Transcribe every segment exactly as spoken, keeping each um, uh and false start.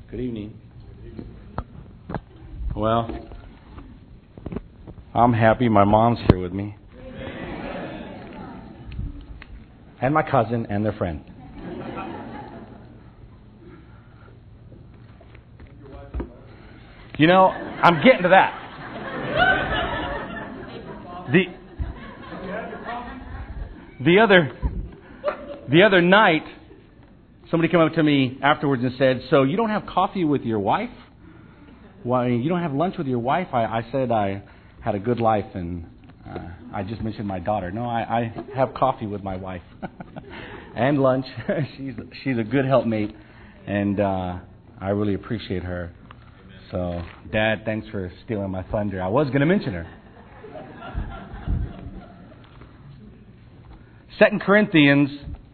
Good evening. Well, I'm happy my mom's here with me. And my cousin and their friend. You know, I'm getting to that. The the other the other night, somebody came up to me afterwards and said, "So you don't have coffee with your wife? Why you don't have lunch with your wife?" I, I said I had a good life, and uh, I just mentioned my daughter. No, I, I have coffee with my wife and lunch. she's she's a good helpmate, and uh, I really appreciate her. So, Dad, thanks for stealing my thunder. I was going to mention her. Second Corinthians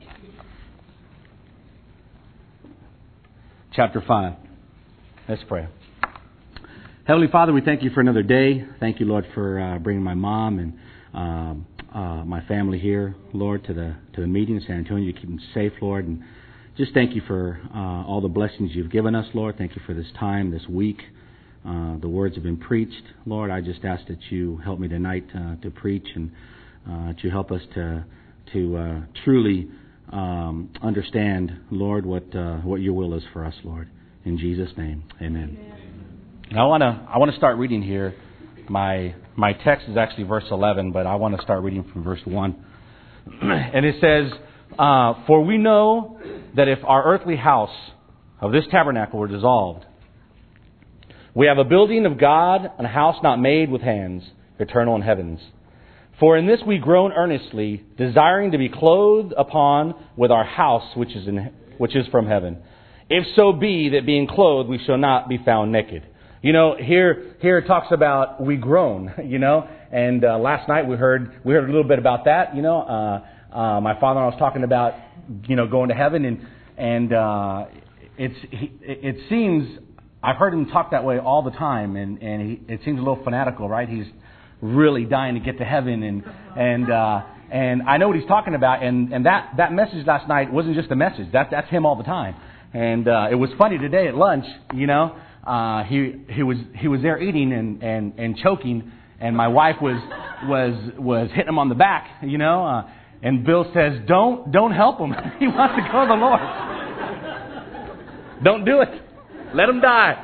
chapter five. Let's pray. Heavenly Father, we thank you for another day. Thank you, Lord, for uh, bringing my mom and um, uh, my family here, Lord, to the to the meeting in San Antonio. You keep them safe, Lord, and just thank you for uh, all the blessings you've given us, Lord. Thank you for this time, this week. Uh, the words have been preached, Lord. I just ask that you help me tonight uh, to preach, and uh, that you help us to to uh, truly um, understand, Lord, what uh, what your will is for us, Lord. In Jesus' name, amen. Amen. Now I want to I want to start reading here. My my text is actually verse eleven, but I want to start reading from verse one. And it says, uh, "For we know that if our earthly house of this tabernacle were dissolved, we have a building of God, a house not made with hands, eternal in heavens. For in this we groan earnestly, desiring to be clothed upon with our house which is in which is from heaven. If so be that being clothed we shall not be found naked." You know, here here it talks about we groan, you know, and uh, last night we heard we heard a little bit about that, you know. Uh, uh, my father-in-law was talking about, you know, going to heaven, and and uh, it's he, it seems I've heard him talk that way all the time, and and he, it seems a little fanatical, right? He's really dying to get to heaven, and and uh, and I know what he's talking about, and and that that message last night wasn't just a message. That that's him all the time, and uh, it was funny today at lunch, you know. Uh, he he was he was there eating and, and, and choking, and my wife was was was hitting him on the back, you know. Uh, and Bill says, "Don't don't help him. He wants to go to the Lord. Don't do it. Let him die."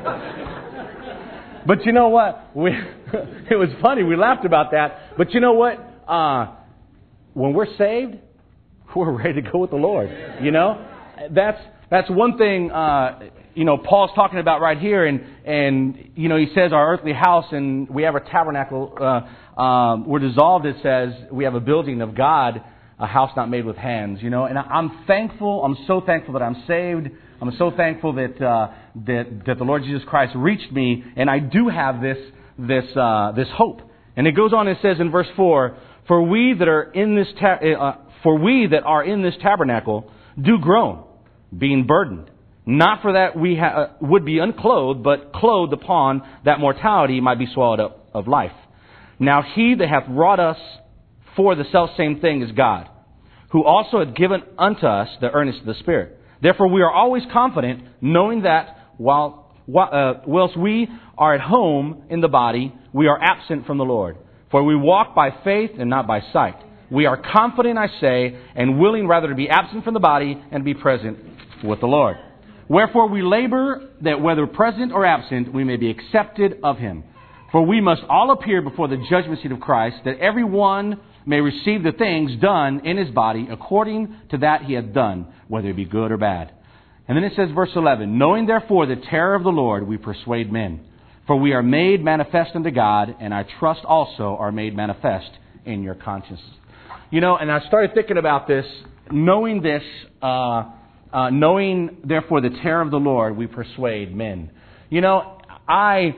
But you know what? We it was funny. We laughed about that. But you know what? Uh, when we're saved, we're ready to go with the Lord. You know, that's that's one thing. Uh, You know, Paul's talking about right here, and, and you know, he says our earthly house, and we have a tabernacle, uh, um, we're dissolved, it says, we have a building of God, a house not made with hands, you know, and I'm thankful, I'm so thankful that I'm saved, I'm so thankful that, uh, that, that the Lord Jesus Christ reached me, and I do have this, this, uh, this hope. And it goes on and says in verse four, for we that are in this, ta- uh, for we that are in this tabernacle do groan, being burdened. Not for that we ha- would be unclothed, but clothed upon that mortality might be swallowed up of life. Now he that hath wrought us for the selfsame thing is God, who also hath given unto us the earnest of the Spirit. Therefore we are always confident, knowing that while, while uh, whilst we are at home in the body, we are absent from the Lord. For we walk by faith and not by sight. We are confident, I say, and willing rather to be absent from the body and be present with the Lord. Wherefore we labor that whether present or absent, we may be accepted of Him. For we must all appear before the judgment seat of Christ, that every one may receive the things done in his body according to that he hath done, whether it be good or bad. And then it says, verse eleven, knowing therefore the terror of the Lord, we persuade men. For we are made manifest unto God, and I trust also are made manifest in your conscience. You know, and I started thinking about this, knowing this, uh, Uh, knowing, therefore, the terror of the Lord, we persuade men. You know, I,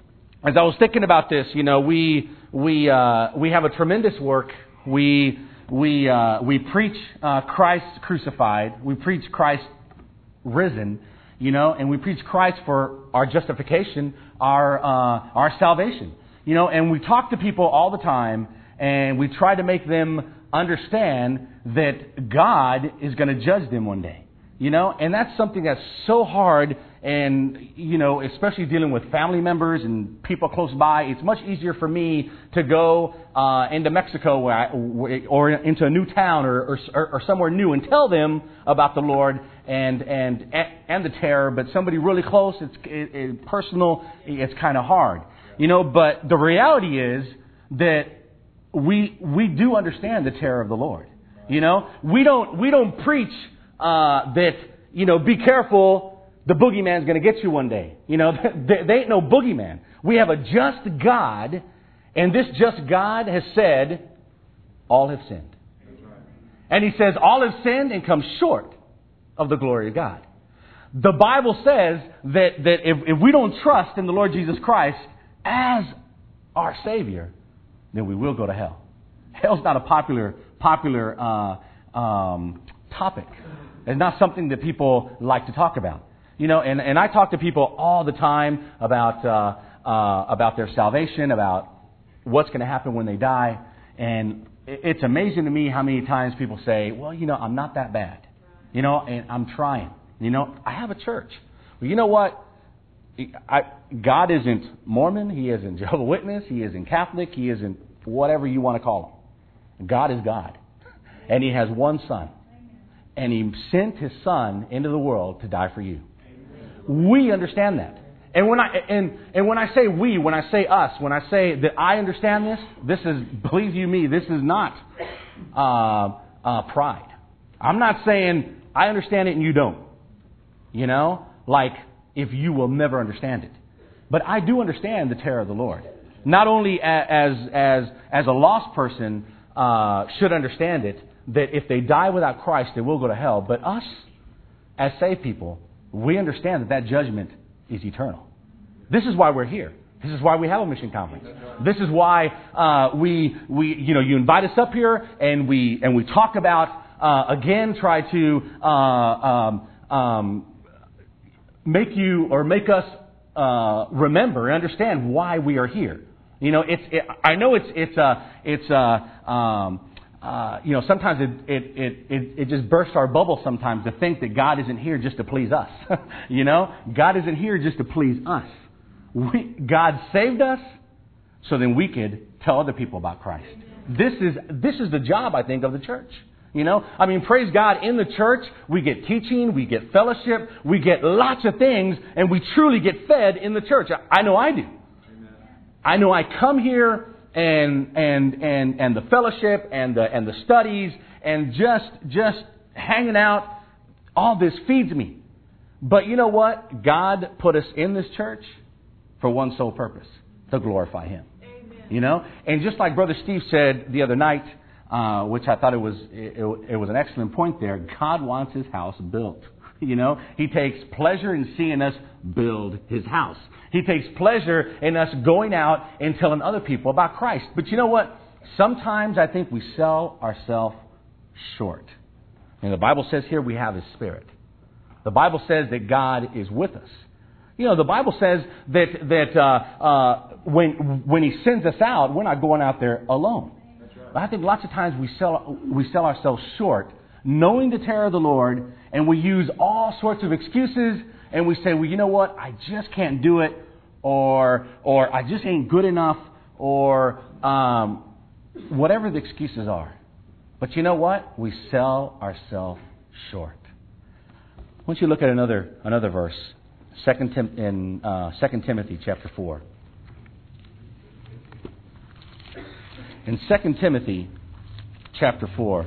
as I was thinking about this, you know, we we uh, we have a tremendous work. We we uh, we preach uh, Christ crucified. We preach Christ risen. You know, and we preach Christ for our justification, our uh, our salvation. You know, and we talk to people all the time, and we try to make them understand that God is going to judge them one day. You know, and that's something that's so hard and, you know, especially dealing with family members and people close by, it's much easier for me to go uh, into Mexico where I, or into a new town or, or, or somewhere new and tell them about the Lord and and and the terror. But somebody really close, it's it, it, personal, it's kind of hard, you know. But the reality is that we we do understand the terror of the Lord. You know, we don't we don't preach uh, that, you know, be careful. The boogeyman's going to get you one day. You know, there, there ain't no boogeyman. We have a just God, and this just God has said, all have sinned. And He says, all have sinned and come short of the glory of God. The Bible says that, that if, if we don't trust in the Lord Jesus Christ as our Savior, then we will go to hell. Hell's not a popular, popular uh, um, topic. It's not something that people like to talk about. You know, and, and I talk to people all the time about uh, uh, about their salvation, about what's going to happen when they die. And it's amazing to me how many times people say, well, you know, I'm not that bad. You know, and I'm trying. You know, I have a church. Well, you know what? I, God isn't Mormon. He isn't Jehovah's Witness. He isn't Catholic. He isn't whatever you want to call him. God is God. And He has one Son. And He sent His Son into the world to die for you. We understand that. And when I and, and when I say we, when I say us, when I say that I understand this, this is, believe you me, this is not uh, uh, pride. I'm not saying I understand it and you don't. You know, like if you will never understand it. But I do understand the terror of the Lord. Not only as as as a lost person uh, should understand it, that if they die without Christ, they will go to hell. But us, as saved people, we understand that that judgment is eternal. This is why we're here. This is why we have a mission conference. This is why uh, we we you know you invite us up here and we and we talk about uh, again try to uh, um, um, make you or make us uh, remember and understand why we are here. You know, it's it, I know it's it's uh, it's uh, um, Uh, you know, sometimes it, it, it, it, it just bursts our bubble sometimes to think that God isn't here just to please us. You know, God isn't here just to please us. We, God saved us so then we could tell other people about Christ. This is, this is the job, I think, of the church. You know, I mean, praise God, in the church, we get teaching, we get fellowship, we get lots of things, and we truly get fed in the church. I, I know I do. I know I come here and and and and the fellowship and the and the studies and just just hanging out, all this feeds me. But you know what? God put us in this church for one sole purpose: to glorify Him. Amen. You know, and just like Brother Steve said the other night, uh, which I thought it was it, it was an excellent point there. God wants His house built. You know, He takes pleasure in seeing us build His house. He takes pleasure in us going out and telling other people about Christ. But you know what? Sometimes I think we sell ourselves short. And the Bible says here we have His Spirit. The Bible says that God is with us. You know, the Bible says that that uh, uh, when when He sends us out, we're not going out there alone. That's right. But I think lots of times we sell we sell ourselves short, knowing the terror of the Lord, and we use all sorts of excuses. And we say, well, you know what? I just can't do it, or or I just ain't good enough, or um, whatever the excuses are. But you know what? We sell ourselves short. Why don't you look at another another verse, Second Tim, in uh, Second Timothy chapter four. In Second Timothy chapter four,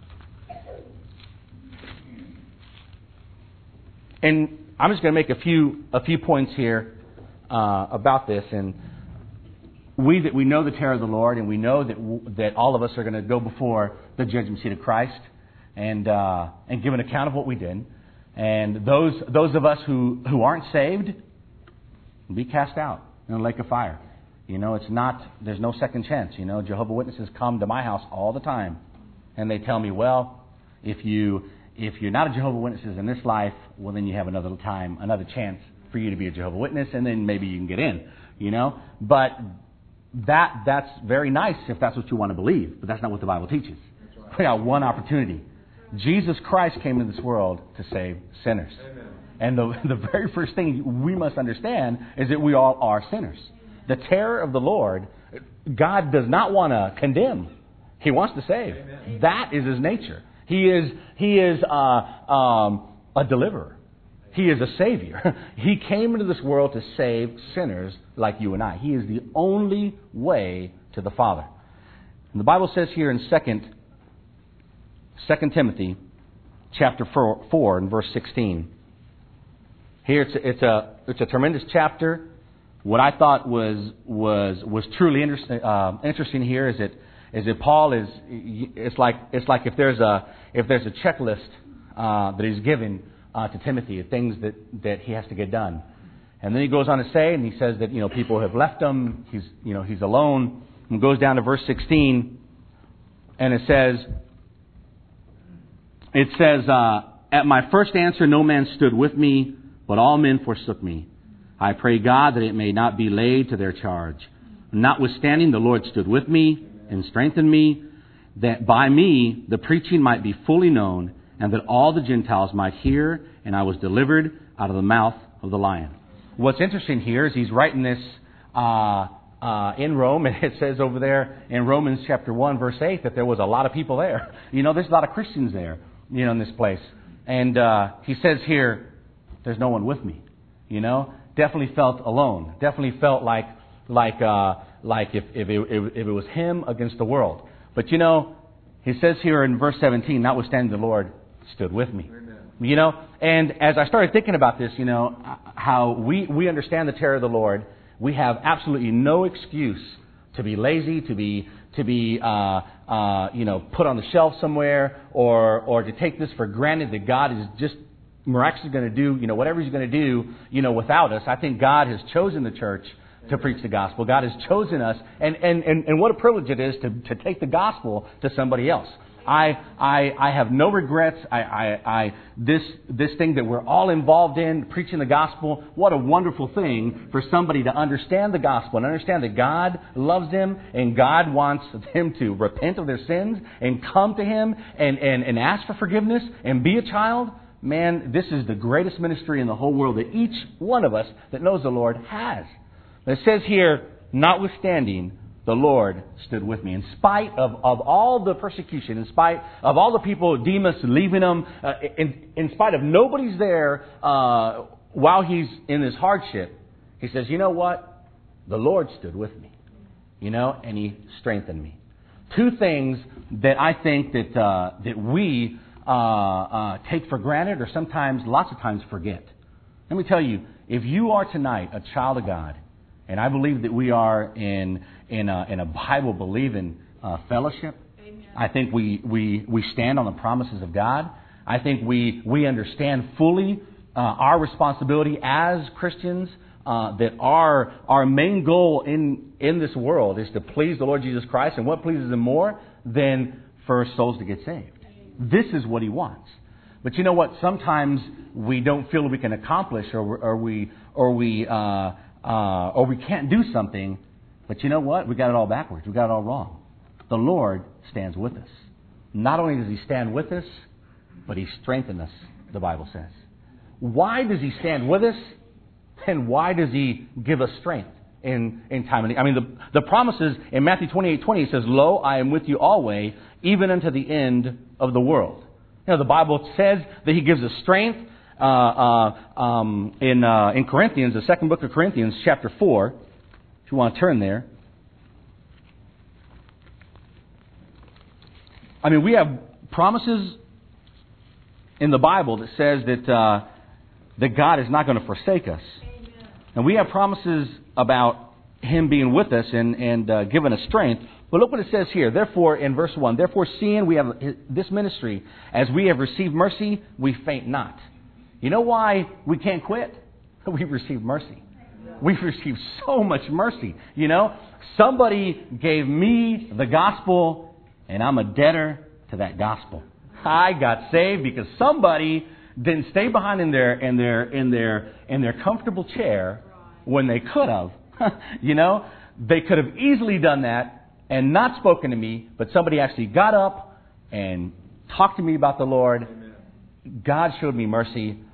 and I'm just going to make a few a few points here uh, about this. And we that we know the terror of the Lord, and we know that w- that all of us are going to go before the judgment seat of Christ and uh, and give an account of what we did. And those those of us who, who aren't saved will be cast out in a lake of fire. You know, it's not there's no second chance. You know, Jehovah's Witnesses come to my house all the time, and they tell me, well, if you If you're not a Jehovah's Witness in this life, well, then you have another time, another chance for you to be a Jehovah's Witness, and then maybe you can get in, you know. But that that's very nice if that's what you want to believe, but that's not what the Bible teaches. Right. We got one opportunity. Jesus Christ came into this world to save sinners. Amen. And the, the very first thing we must understand is that we all are sinners. The terror of the Lord, God does not want to condemn. He wants to save. Amen. That is His nature. He is, he is uh, um, a deliverer. He is a Savior. He came into this world to save sinners like you and I. He is the only way to the Father. And the Bible says here in Second Second Timothy chapter four, four and verse sixteen. Here it's a, it's a it's a tremendous chapter. What I thought was was was truly interesting uh, interesting here is that is that Paul is it's like it's like if there's a if there's a checklist uh, that he's given uh, to Timothy of things that, that he has to get done, and then he goes on to say, and he says that you know people have left him. He's you know he's alone, and goes down to verse sixteen, and it says it says uh, at my first answer no man stood with me, but all men forsook me. I pray God that it may not be laid to their charge. Notwithstanding, the Lord stood with me and strengthened me, that by me the preaching might be fully known, and that all the Gentiles might hear, and I was delivered out of the mouth of the lion. What's interesting here is he's writing this uh, uh, in Rome, and it says over there in Romans chapter one, verse eight, that there was a lot of people there. You know, there's a lot of Christians there, you know, in this place. And uh, he says here, there's no one with me, you know. Definitely felt alone. Definitely felt like like uh, like if if it, if it was him against the world. But you know, he says here in verse seventeen, notwithstanding the Lord stood with me. Amen. You know, and as I started thinking about this, you know, how we, we understand the terror of the Lord, we have absolutely no excuse to be lazy, to be to be uh, uh, you know put on the shelf somewhere, or or to take this for granted that God is just miraculously going to do, you know, whatever He's going to do, you know, without us. I think God has chosen the church to preach the gospel. God has chosen us, and, and, and, and what a privilege it is to, to take the gospel to somebody else. I I, I have no regrets. I, I, I this this thing that we're all involved in, preaching the gospel. What a wonderful thing for somebody to understand the gospel and understand that God loves them and God wants them to repent of their sins and come to Him and, and, and ask for forgiveness and be a child. Man, this is the greatest ministry in the whole world that each one of us that knows the Lord has. It says here, notwithstanding, the Lord stood with me. In spite of, of all the persecution, in spite of all the people, Demas leaving him, uh, in, in spite of nobody's there uh, while he's in this hardship, he says, you know what? The Lord stood with me, you know, and He strengthened me. Two things that I think that uh, that we Uh, uh, take for granted, or sometimes, lots of times, forget. Let me tell you, if you are tonight a child of God, and I believe that we are in in a, in a Bible-believing uh, fellowship, Amen. I think we, we we stand on the promises of God. I think we we understand fully uh, our responsibility as Christians. Uh, that our our main goal in in this world is to please the Lord Jesus Christ, and what pleases Him more than for souls to get saved. This is what He wants. But you know what? Sometimes we don't feel we can accomplish, or, or we, or we, uh, uh, or we can't do something. But you know what? We got it all backwards. We got it all wrong. The Lord stands with us. Not only does He stand with us, but He strengthens us. The Bible says. Why does He stand with us? And why does He give us strength in in time of need? I mean, the the promises in Matthew twenty-eight twenty says, "Lo, I am with you always, even unto the end of the world." You know, the Bible says that He gives us strength. Uh, uh, um, in uh, in Corinthians, the second book of Corinthians, chapter four, if you want to turn there. I mean, we have promises in the Bible that says that uh, that God is not going to forsake us. Amen. And we have promises about Him being with us and, and uh, giving us strength. But look what it says here. Therefore, in verse one, therefore seeing we have this ministry, as we have received mercy, we faint not. You know why we can't quit? We've received mercy. We've received so much mercy. You know, somebody gave me the gospel, and I'm a debtor to that gospel. I got saved because somebody didn't stay behind in their in their in their in their comfortable chair when they could have. You know, they could have easily done that and not spoken to me, but somebody actually got up and talked to me about the Lord. Amen. God showed me mercy,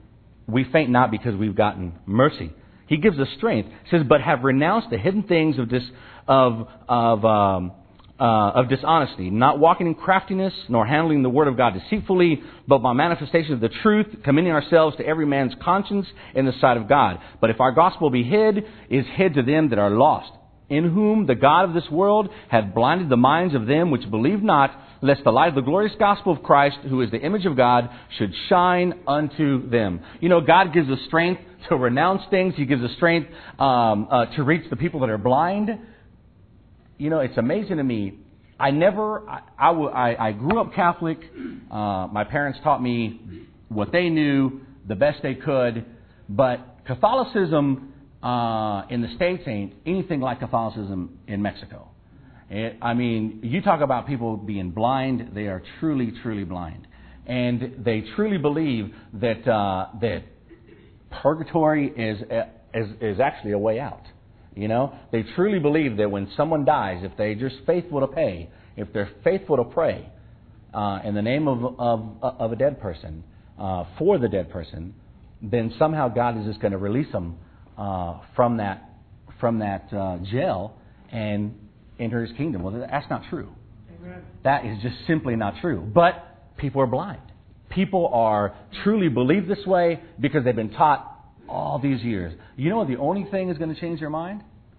we faint not because we've gotten mercy. He gives us strength. It says, but have renounced the hidden things of dis, of of um, uh, of dishonesty, not walking in craftiness, nor handling the word of God deceitfully, but by manifestation of the truth, commending ourselves to every man's conscience in the sight of God. But if our gospel be hid, is hid to them that are lost, in whom the God of this world hath blinded the minds of them which believe not, lest the light of the glorious gospel of Christ, who is the image of God, should shine unto them. You know, God gives us strength to renounce things. He gives us strength um, uh, to reach the people that are blind. You know, it's amazing to me. I never, I, I, I, I grew up Catholic. Uh, my parents taught me what they knew, the best they could. But Catholicism uh, in the States ain't anything like Catholicism in Mexico. It, I mean, you talk about people being blind. They are truly, truly blind. And they truly believe that uh, that purgatory is, is is actually a way out. You know, they truly believe that when someone dies, if they're just faithful to pay, if they're faithful to pray uh, in the name of of, of a dead person, uh, for the dead person, then somehow God is just going to release them uh, from that from that uh, jail and enter His kingdom. Well, that's not true. Amen. That is just simply not true. But people are blind. People are truly believe this way because they've been taught all these years. You know what the only thing is going to change their mind?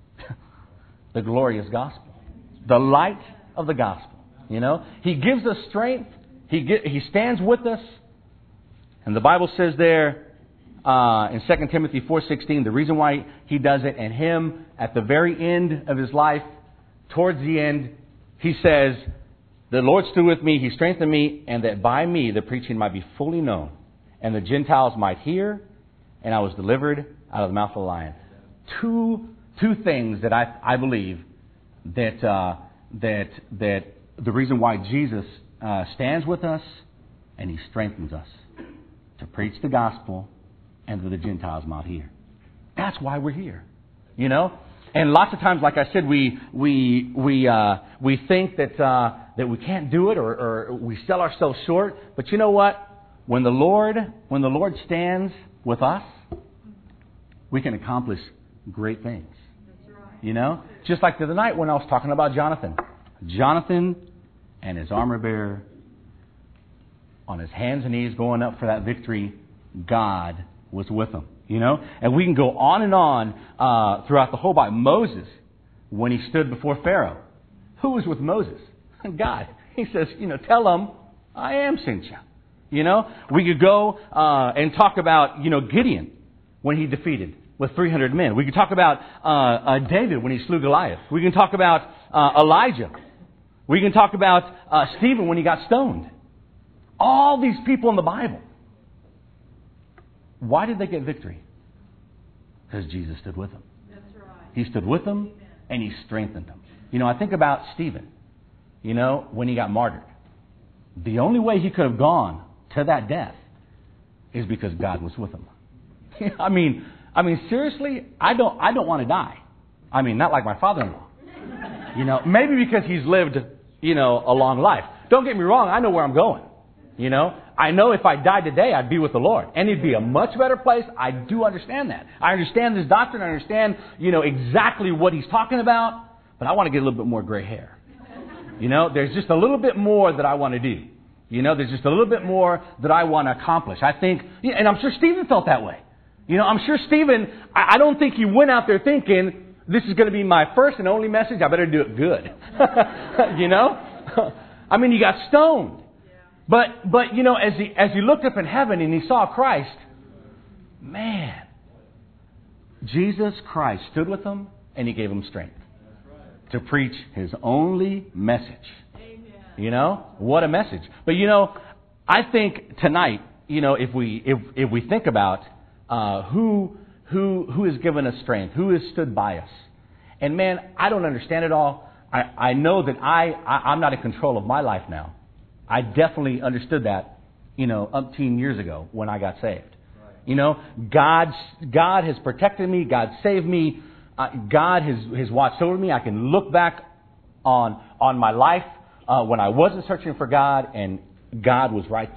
The glorious gospel. The light of the gospel. You know? He gives us strength. He get, He stands with us. And the Bible says there uh, in Second Timothy four sixteen, the reason why He does it, and Him at the very end of His life, towards the end, He says, the Lord stood with me, He strengthened me, and that by me the preaching might be fully known, and the Gentiles might hear, and I was delivered out of the mouth of the lion. Two two things that I I believe that uh, that that the reason why Jesus uh, stands with us and He strengthens us to preach the gospel and that the Gentiles might hear. That's why we're here, you know. And lots of times, like I said, we we we uh, we think that uh, that we can't do it, or, or we sell ourselves short. But you know what? When the Lord when the Lord stands with us, we can accomplish great things. That's right. You know, just like the other night when I was talking about Jonathan, Jonathan and his armor bearer on his hands and knees going up for that victory. God was with him. You know, and we can go on and on uh, throughout the whole Bible. Moses, when he stood before Pharaoh, who was with Moses? God. He says, you know, tell him I am sent you. You know, we could go uh, and talk about, you know, Gideon when he defeated with three hundred men. We could talk about uh, uh, David when he slew Goliath. We can talk about uh, Elijah. We can talk about uh, Stephen when he got stoned. All these people in the Bible. Why did they get victory? Because Jesus stood with them. That's right. He stood with them and He strengthened them. You know, I think about Stephen, you know, when he got martyred. The only way he could have gone to that death is because God was with him. I mean, I mean, seriously, I don't, I don't want to die. I mean, not like my father-in-law. You know, maybe because he's lived, you know, a long life. Don't get me wrong. I know where I'm going. You know, I know if I died today, I'd be with the Lord. And it'd be a much better place. I do understand that. I understand this doctrine. I understand, you know, exactly what he's talking about. But I want to get a little bit more gray hair. You know, there's just a little bit more that I want to do. You know, there's just a little bit more that I want to accomplish. I think, and I'm sure Stephen felt that way. You know, I'm sure Stephen, I don't think he went out there thinking, this is going to be my first and only message. I better do it good. You know? I mean, he got stoned. But, but you know, as he, as he looked up in heaven and he saw Christ, man, Jesus Christ stood with him and He gave him strength to preach His only message. Amen. You know, what a message. But you know, I think tonight, you know, if we if if we think about uh, who who who has given us strength, who has stood by us, and man, I don't understand it all. I, I know that I, I I'm not in control of my life now. I definitely understood that, you know, umpteen years ago when I got saved. Right. You know, God, God has protected me. God saved me. Uh, God has, has watched over me. I can look back on on my life uh, when I wasn't searching for God, and God was right there.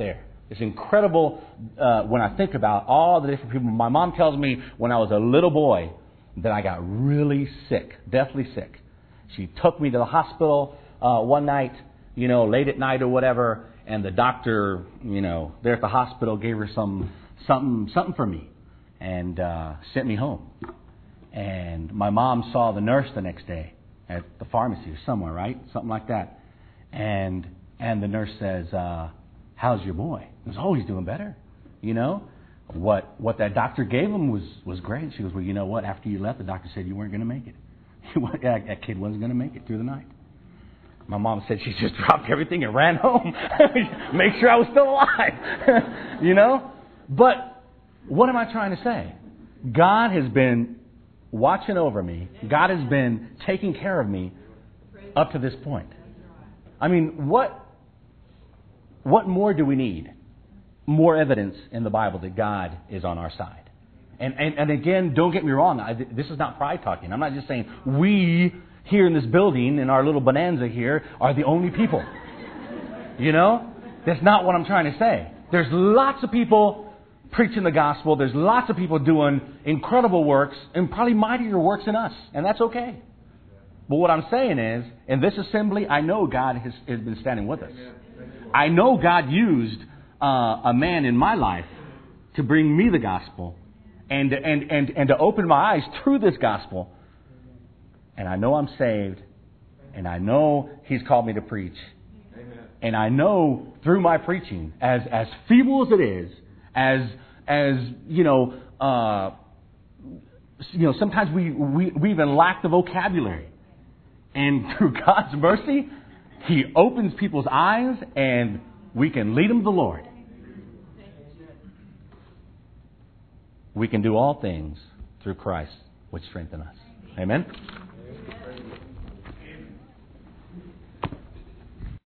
It's incredible uh, when I think about all the different people. My mom tells me when I was a little boy that I got really sick, deathly sick. She took me to the hospital uh, one night, you know, late at night or whatever, and the doctor, you know, there at the hospital gave her some something something for me and uh, sent me home. And my mom saw the nurse the next day at the pharmacy or somewhere, right? Something like that. And and the nurse says, uh, how's your boy? He was always doing better, you know. What what that doctor gave him was, was great. She goes, well, you know what? After you left, the doctor said you weren't going to make it. that, that kid wasn't going to make it through the night. My mom said she just dropped everything and ran home. Make sure I was still alive. You know? But what am I trying to say? God has been watching over me. God has been taking care of me up to this point. I mean, what what more do we need? More evidence in the Bible that God is on our side. And, and, and again, don't get me wrong. I, this is not pride talking. I'm not just saying we here in this building, in our little bonanza here, are the only people. You know? That's not what I'm trying to say. There's lots of people preaching the gospel. There's lots of people doing incredible works and probably mightier works than us. And that's okay. But what I'm saying is, in this assembly, I know God has, has been standing with us. I know God used uh, a man in my life to bring me the gospel and, and, and, and to open my eyes through this gospel. And I know I'm saved. And I know He's called me to preach. And I know through my preaching, as, as feeble as it is, as, as you know, uh, you know, sometimes we, we, we even lack the vocabulary. And through God's mercy, He opens people's eyes and we can lead them to the Lord. We can do all things through Christ, which strengthen us. Amen?